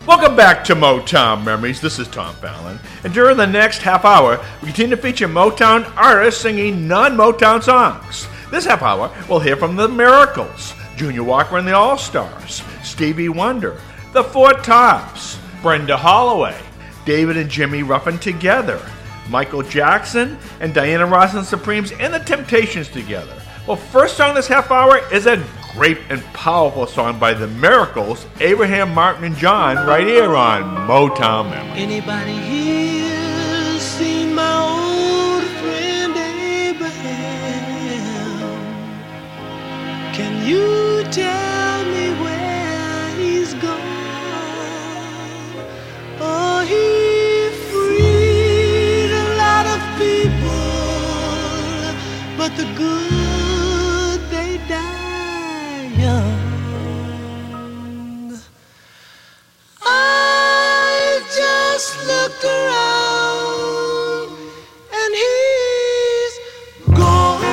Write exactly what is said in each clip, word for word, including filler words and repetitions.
Welcome back to Motown Memories. This is Tom Fallon. And during the next half hour, we continue to feature Motown artists singing non-Motown songs. This half hour, we'll hear from the Miracles, Junior Walker and the All-Stars, Stevie Wonder, the Four Tops, Brenda Holloway, David and Jimmy Ruffin Together, Michael Jackson and Diana Ross and Supremes, and the Temptations together. Well, first song this half hour is a great and powerful song by the Miracles, Abraham, Martin, and John, right here on Motown Memories. Anybody here seen my old friend Abraham? Can you tell me where he's gone? Oh, he freed a lot of people, but the good, they die young. I just looked around and he's gone,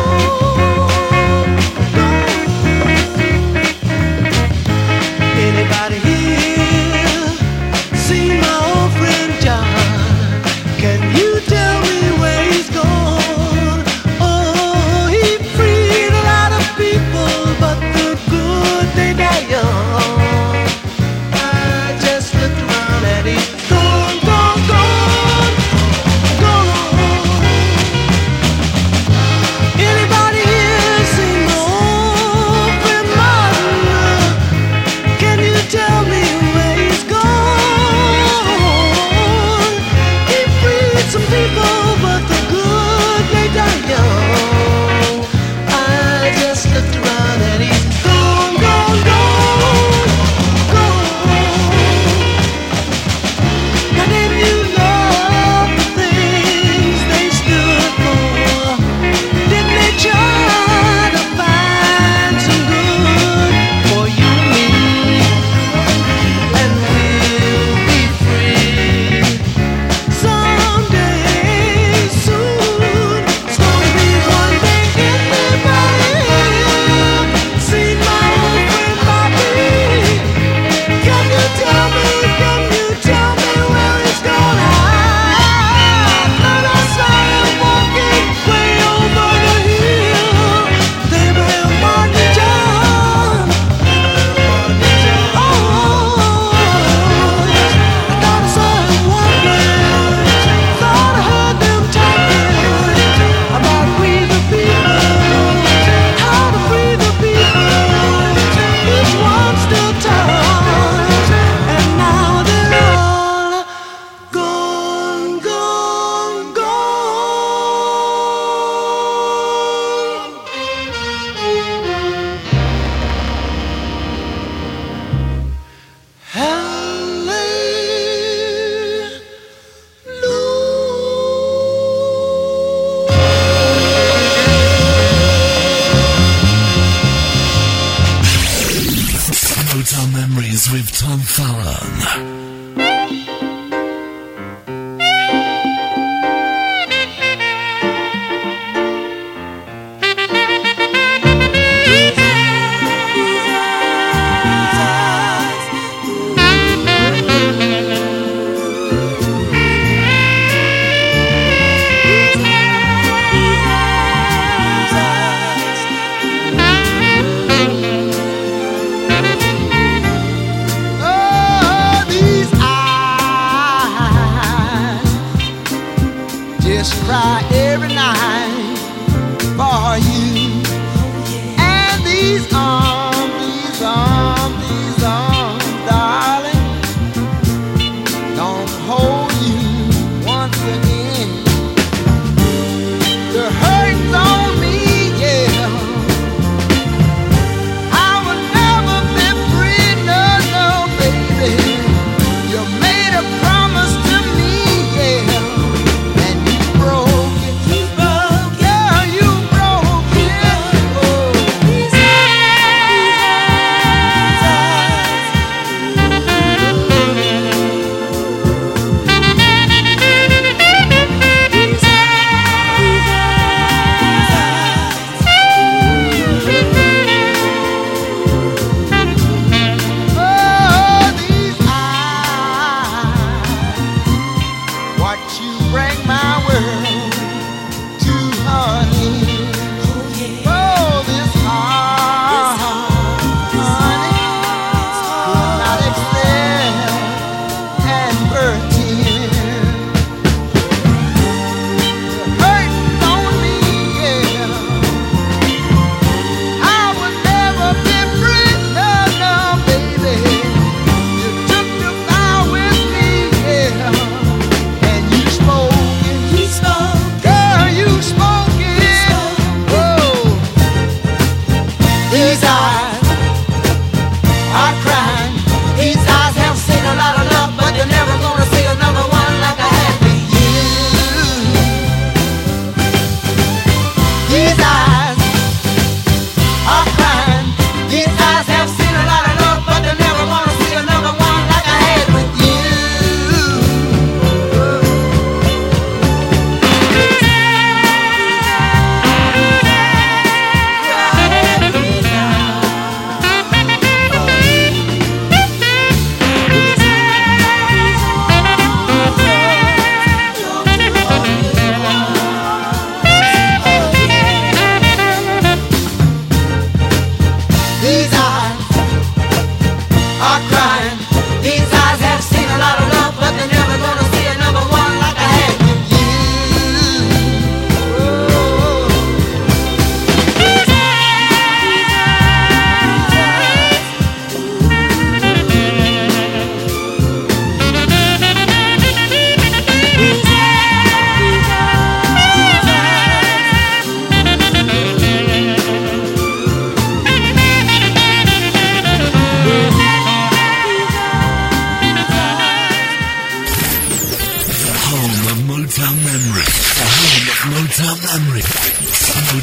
gone. Anybody here seen my old friend John? Can you tell me where he's gone? Oh, he freed a lot of people, but the good, they die young. I just looked around and he's gone, gone, gone, gone. Anybody here seen my old friend Martin? Can you tell me where he's gone? He freed some people, but the good, they die young. I just looked around and he's gone, gone, gone, gone. Now didn't you love the things they stood for? Didn't they try to find some good for you and me? And we'll be free someday soon. It's gonna be one day. Anybody here seen my old friend Bobby? Can you tell me, can you tell me where he's gone? I thought I saw him walking way over the hill. Abraham, Martin, John. Oh, I thought I saw him walking. Thought I heard them talking about we the people, how to free the people. Each one still talks, and now they're all gone, gone, gone. Motown Memories with Tom Fallon. Oh, these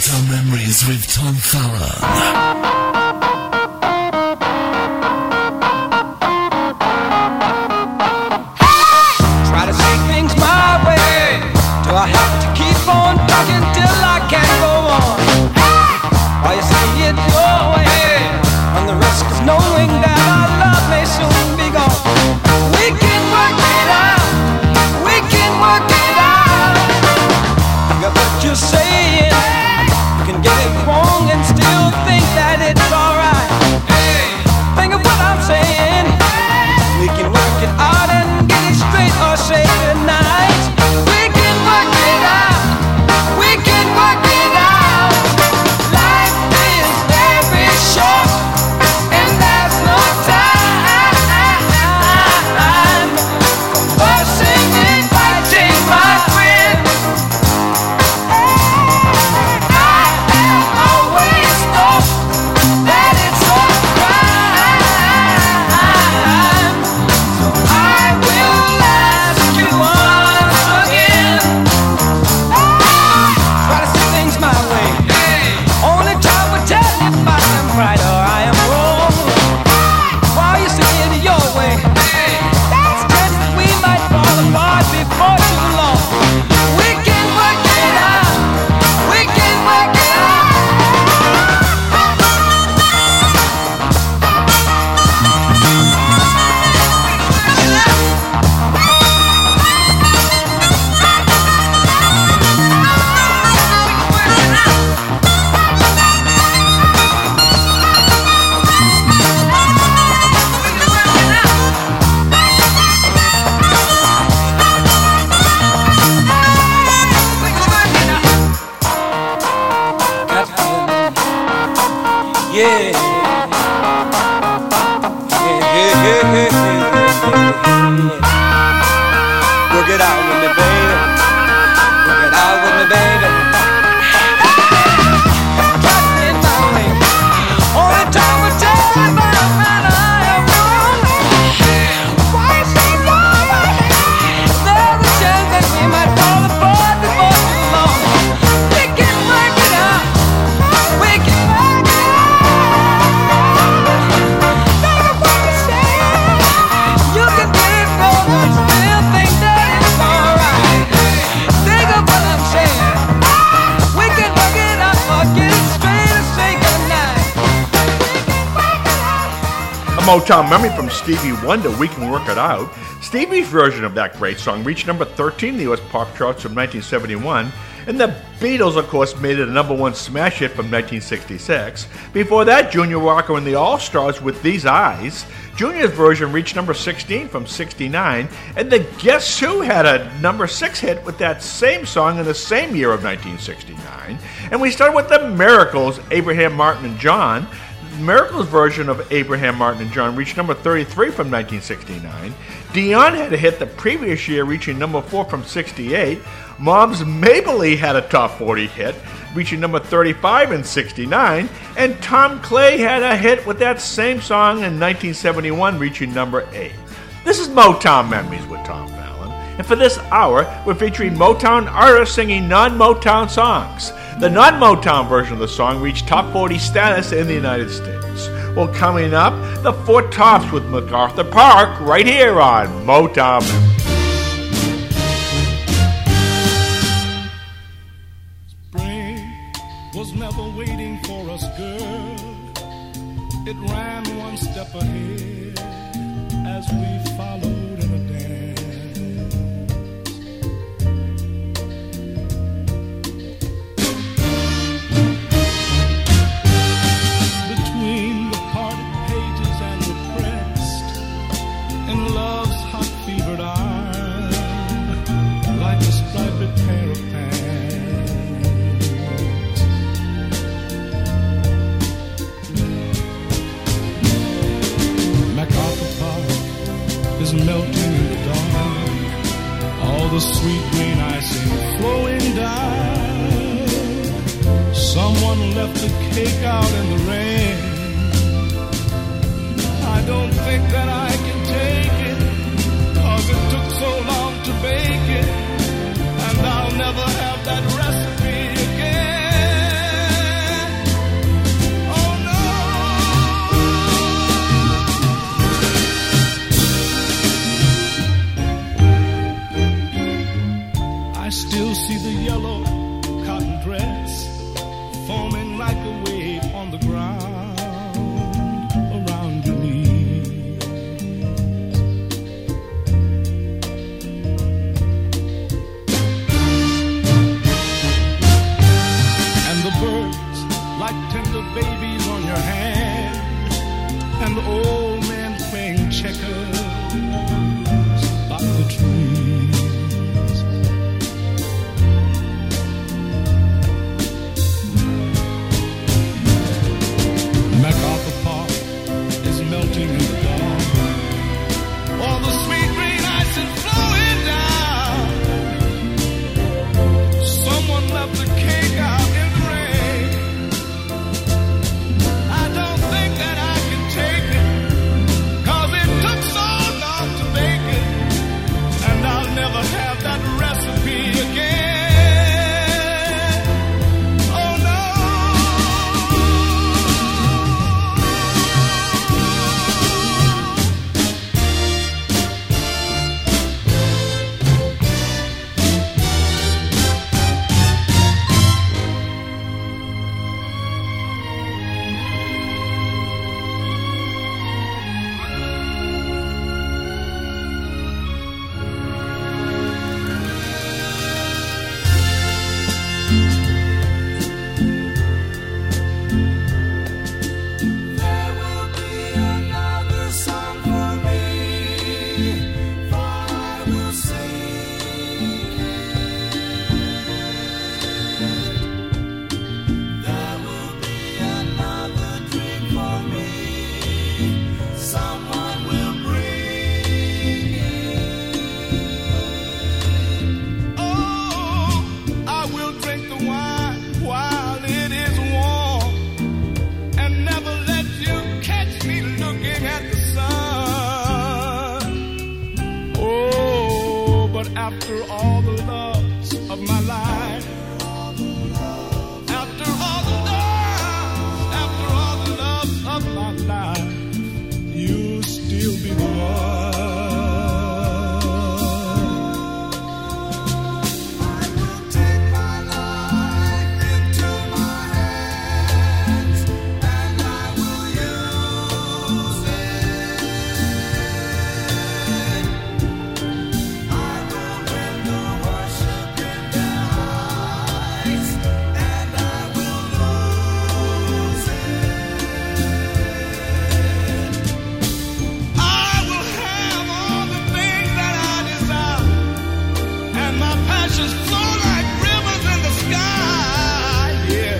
Motown Memories with Tom Fallon. I have to keep on talking till I can't go on. While you say it your way, on the risk of knowing that our love may soon be gone. We can work it out, we can work it out. Think of what you're saying, you can get it wrong and still think that it's alright. Think of what I'm saying, we can work it out and get it straight or say goodnight. Motown memory from Stevie Wonder, We Can Work It Out. Stevie's version of that great song reached number thirteen in the U S pop charts from nineteen seventy-one, and the Beatles, of course, made it a number one smash hit from nineteen sixty-six. Before that, Junior Walker and the All-Stars with These Eyes. Junior's version reached number sixteen from sixty-nine, and the Guess Who had a number six hit with that same song in the same year of nineteen sixty-nine. And we start with the Miracles, Abraham, Martin, and John. Miracles' version of Abraham, Martin, and John reached number thirty-three from nineteen sixty-nine. Dion had a hit the previous year, reaching number four from sixty-eight. Mom's Mabley had a top forty hit, reaching number thirty-five in sixty-nine. And Tom Clay had a hit with that same song in nineteen seventy-one, reaching number eight. This is Motown Memories with Tom Fallon. And for this hour, we're featuring Motown artists singing non-Motown songs. The non-Motown version of the song reached top forty status in the United States. Well, coming up, the Four Tops with MacArthur Park right here on Motown Memories. Spring was never waiting for us, girl. It ran one step ahead as we followed in a dance. Melting in the dark, all the sweet green icing flowing down. Someone left the cake out in the rain. I don't think that I can take it, 'cause it took so long to bake it, and I'll never have that recipe again. yellow cotton dress, foaming like a wave on the ground around your knees. And the birds like tender babies on your hand, and the old man playing checkers by the trees. MacArthur Park is melting in the dark. All the sweet green ice is flowing down. Someone left the cake out in the rain. I don't think that I can take it, 'cause it took so long to bake it, and I'll never have that recipe again. Oh no. There will be another song for me, for I will sing it. There will be another drink for me, someone will bring it. Oh, I will drink the wine while it is warm, and never let you catch me looking at the sun. Oh, but after all the loves of my life, after all the loves, after all the loves of my life, you'll still be the one. I will take my life into my hands, and I will use it. I will render worship in their eyes, and I will lose it. I will have all the things that I desire, and my passions flow like rivers in the sky. Yeah.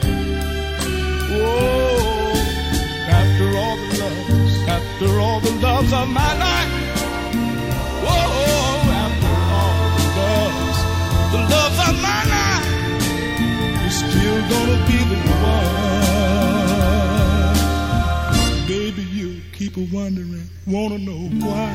Whoa. After all the loves, after all the loves of my life. Whoa. After all the loves, the loves of my life, you're still gonna be the one. Baby, you keep a wondering, wanna know why.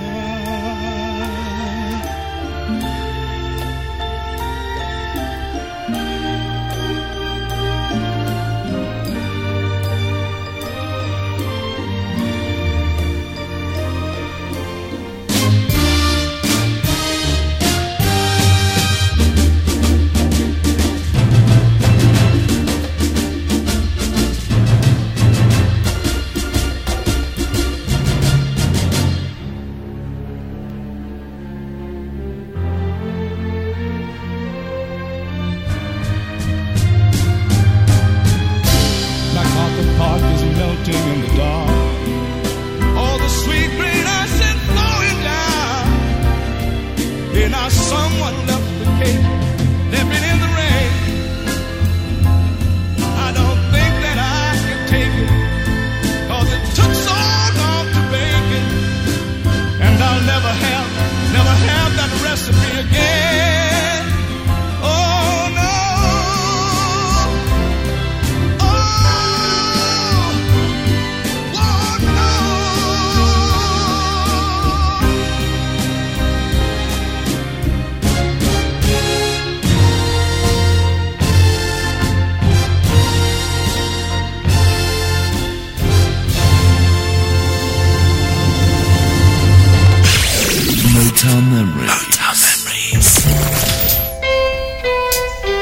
MacArthur Park is melting in the dark. All the sweet green ice is flowing down. Then I someone left the cake, left it in the rain. I don't think that I can take it, 'cause it took so long to bake it, and I'll never have, never have that recipe again. Oh no. Motown Memories. Motown Memories.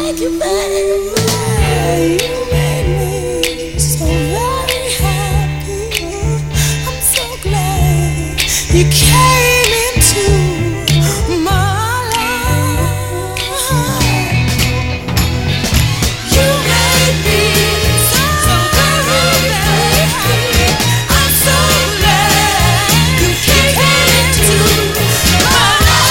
Thank you, baby. You made me so very happy. I'm so glad you came into my life. You made me so very, very happy. I'm so glad you came into my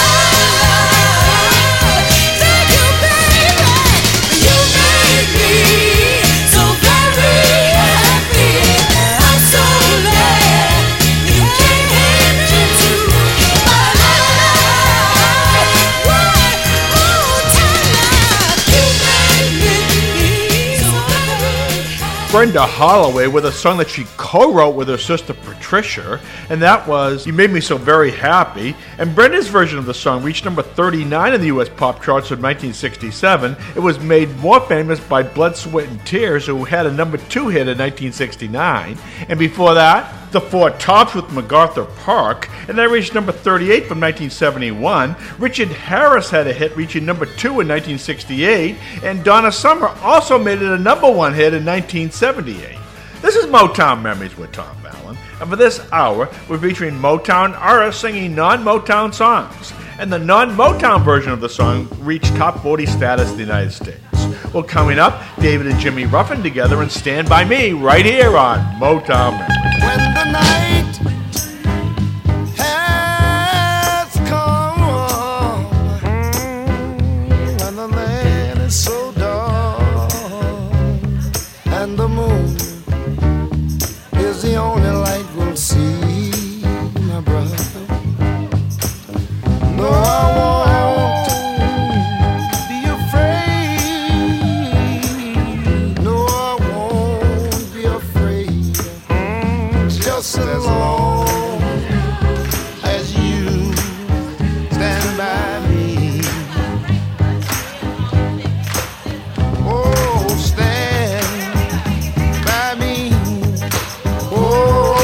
life. Thank you, baby. You made me so very happy. I'm so glad you came into my life. Oh, Tyler, you made me so very happy. Brenda Holloway with a song that she co-wrote with her sister Patricia, and that was You Made Me So Very Happy. And Brenda's version of the song reached number thirty-nine in the U S pop charts in nineteen sixty-seven. It was made more famous by Blood, Sweat and Tears, who had a number two hit in nineteen sixty-nine. And before that, The Four Tops with MacArthur Park, and that reached number thirty-eight from nineteen seventy-one. Richard Harris had a hit reaching number two in nineteen sixty-eight, and Donna Summer also made it a number one hit in nineteen seventy-eight. This is Motown Memories with Tom Fallon, and for this hour, we're featuring Motown artists singing non-Motown songs. And the non-Motown version of the song reached top forty status in the United States. Well, coming up, David and Jimmy Ruffin together and Stand By Me right here on Motown Memories. When the night has come and the land is so dark and the moon is the only light we'll see, my brother. No, I won't be afraid. No, I won't be afraid. Just as long as you stand by me. Oh, stand by me. Oh,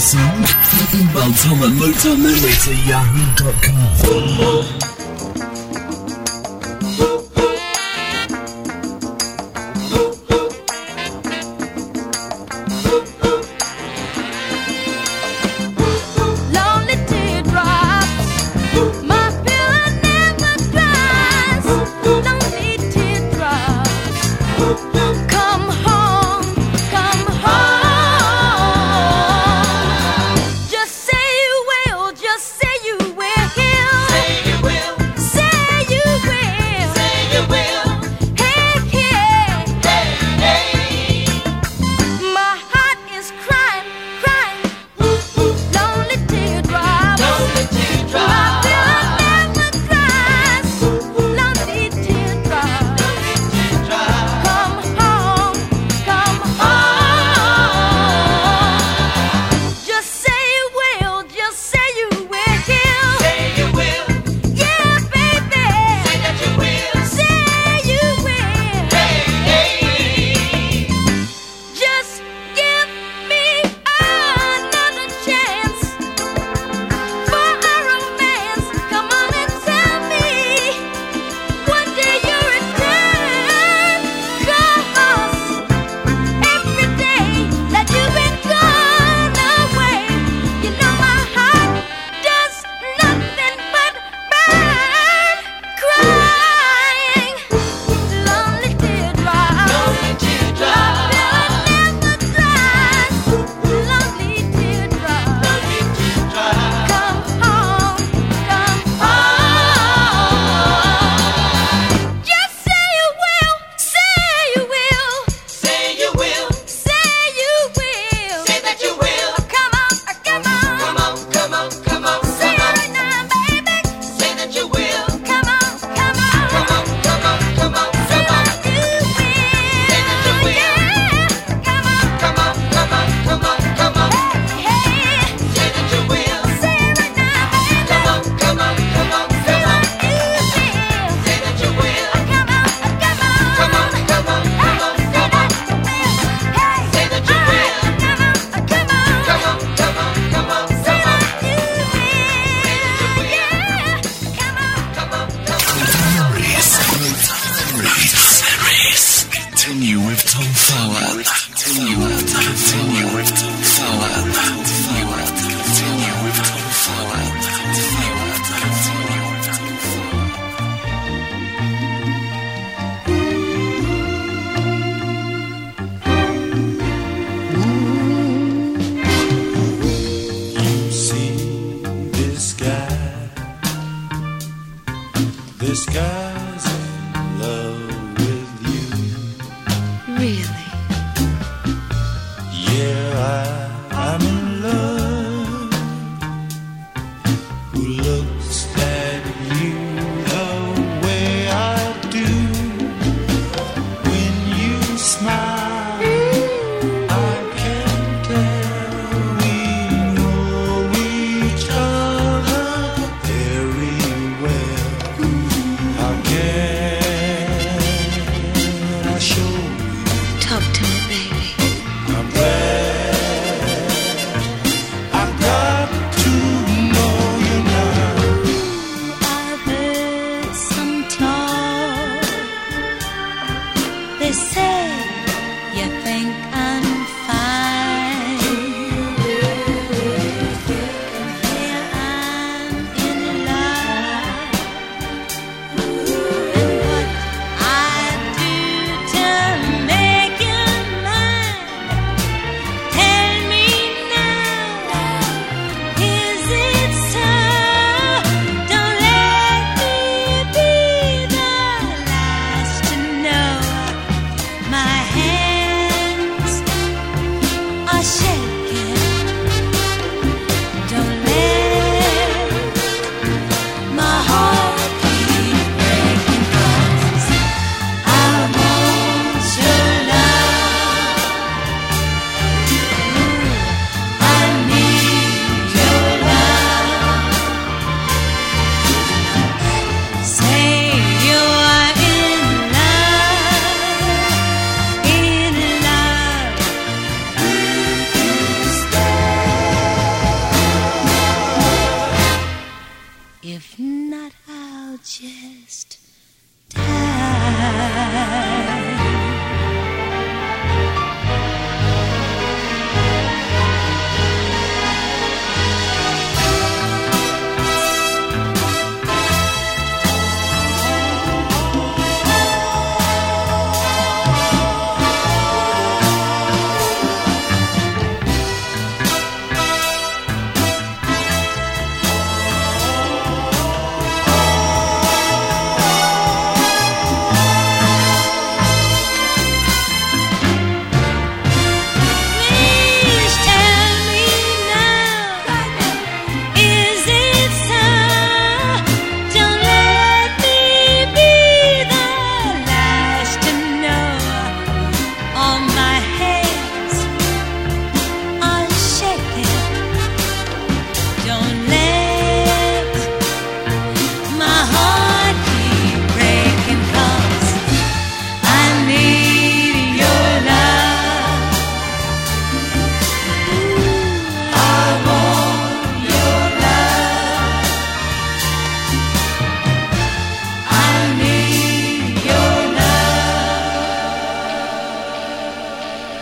song? Email Tom at motown memories at yahoo dot com. My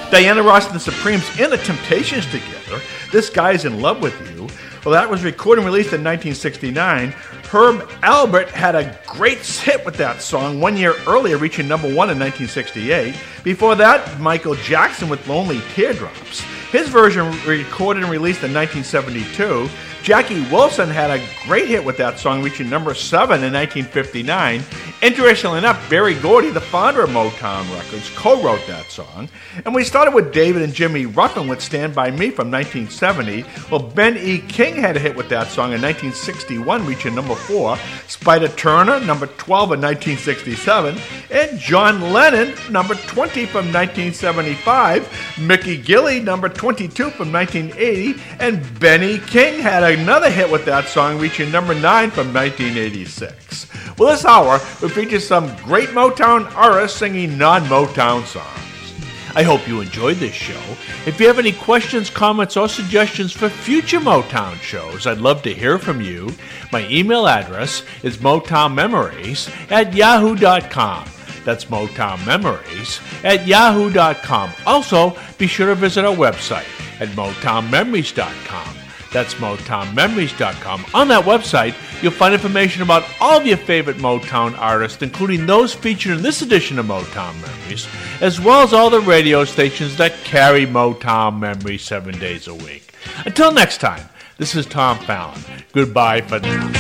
Diana Ross and the Supremes and the Temptations together. This Guy's in Love with You. Well, that was recorded and released in nineteen sixty-nine. Herb Alpert had a great hit with that song one year earlier, reaching number one in nineteen sixty-eight. Before that, Michael Jackson with Lonely Teardrops. His version recorded and released in nineteen seventy-two. Jackie Wilson had a great hit with that song, reaching number seven in nineteen fifty-nine. Interestingly enough, Berry Gordy, the founder of Motown Records, co-wrote that song. And we started with David and Jimmy Ruffin with Stand By Me from nineteen seventy. Well, Ben E. King had a hit with that song in nineteen sixty-one, reaching number four. Spider Turner, number twelve in nineteen sixty-seven. And John Lennon, number twenty from nineteen seventy-five. Mickey Gilley, number twenty-two from nineteen eighty. And Benny King had another hit with that song, reaching number nine from nineteen eighty-six. Well, this hour will feature some great Motown artists singing non-Motown songs. I hope you enjoyed this show. If you have any questions, comments, or suggestions for future Motown shows, I'd love to hear from you. My email address is motownmemories at yahoo dot com. That's motownmemories at yahoo dot com. Also, be sure to visit our website at motown memories dot com. That's motown memories dot com. On that website, you'll find information about all of your favorite Motown artists, including those featured in this edition of Motown Memories, as well as all the radio stations that carry Motown Memories seven days a week. Until next time, this is Tom Fallon. Goodbye for now.